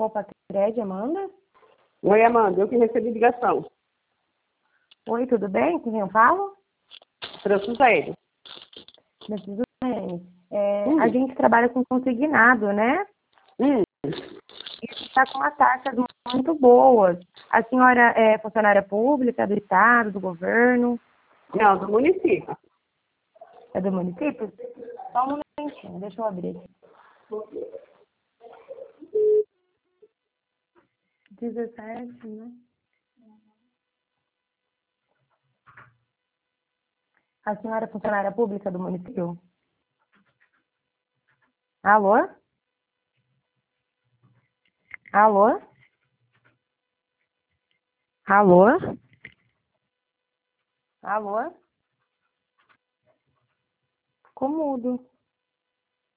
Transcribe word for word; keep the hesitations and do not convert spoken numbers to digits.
Opa, Cred, Amanda? Oi, Amanda, eu que recebi ligação. Oi, tudo bem? Com quem eu falo? Francisco Aéreo. Preciso bem. É, Hum. A gente trabalha com consignado, né? Hum. E está com umas taxas muito boas. A senhora é funcionária pública, do Estado, do governo? Não, do município. É do município? Só um momentinho, deixa eu abrir aqui. dezessete, né? A senhora é funcionária pública do município? Alô? Alô? Alô? Alô? Ficou mudo.